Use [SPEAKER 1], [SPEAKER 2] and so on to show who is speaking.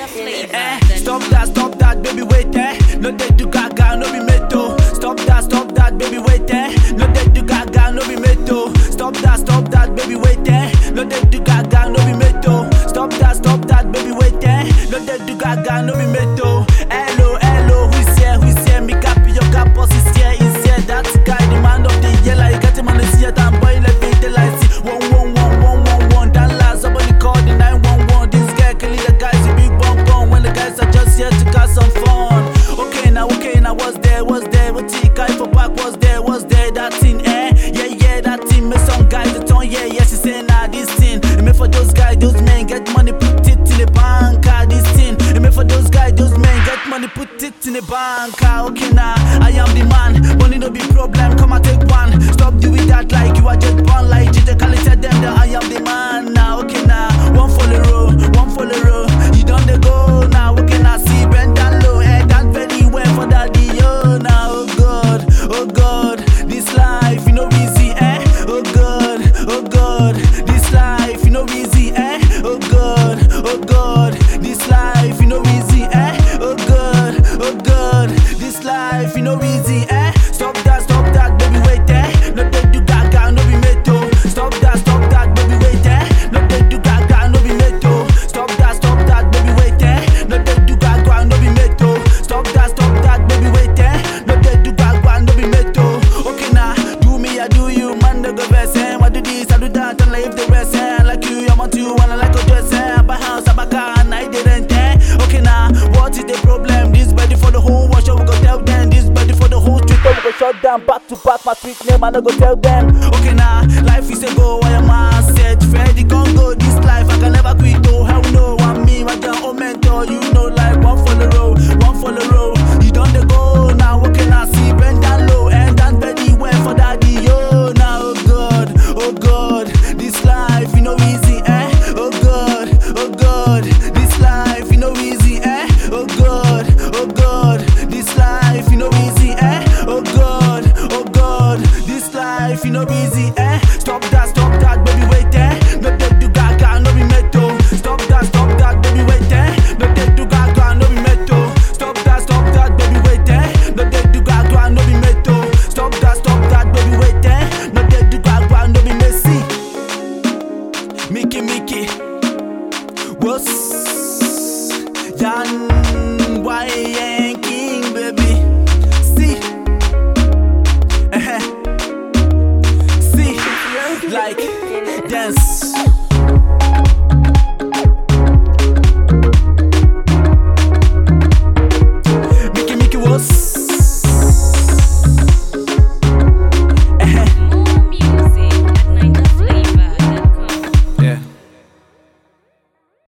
[SPEAKER 1] Stop that, baby, wait, no they do gaga, no be meto. Stop that, baby, wait, no they do gaga, no be meto. Stop that, baby, wait, no they do gaga, no be meto. Stop that, baby, wait, no they do gaga, no be meto. Hello, who's here, me cap your cap, boss is here, that guy, the man of the year, like got him on the theater, and boy, let me the lights, 111, that last, somebody call the 911, this guy killing the guys, the big bum, when the guys are just here to have some fun. Okay, now, what's there, what guy for back, was there, that thing, yeah, that thing, make some guys the tongue, yeah, she say, nah, this thing, it made for those guys, those men, get money, put it in the bank, this thing, it made for those guys, those men, get money, put it in the bank, okay, now, I am the man, money no be problem, come and take one, stop doing that like you are just born, like DJ Khaled tell them that I am the man, now, okay, now, one for the road, you don't they go, now, okay, now, see, bend down low, that very well for daddy, oh, now, oh God, this life, you know, easy, oh God, this life, you know, easy, oh God, this life, you know, easy, oh God, this life, you know, easy, Stop that, baby, wait, no they do gaga, no be meto. Stop that, baby, wait, no they do gaga, no be meto. Stop that, baby, wait, no they do gaga, no be meto. Stop that, baby, wait, no they do gaga, no be meto. Okay, now, do me, I do you, man, no go verse, I do this, I do that, and leave the rest, I like you, I'm on you, and I like a dress, I buy house, I buy car, and I didn't, Okay, now, what is the problem? This body for the whole world, we go tell them. This body for the whole street, we go shut down, back to back, my street name, and I go tell them. Okay, now, life is a go, I am a set, Freddy Congo, this life, I can never quit, oh, hell no, I'm me, my own mentor, you know, like one for the road, you don't they go, now, okay, now, see, bend down low, and then very well for daddy, yo, now, oh God, this life, you know, easy, oh God, this life, you know, easy, oh God, this life, you know, easy, oh God, this life, you know, easy, Stop that, baby, wait, no they do gaga, no be meto. Stop that, baby, wait, no they do gaga, no be meto. Stop that, baby, wait, no they do gaga, no be meto. Stop that, baby, wait, no they do gaga, no be messy. Mickey, what's Yan, why,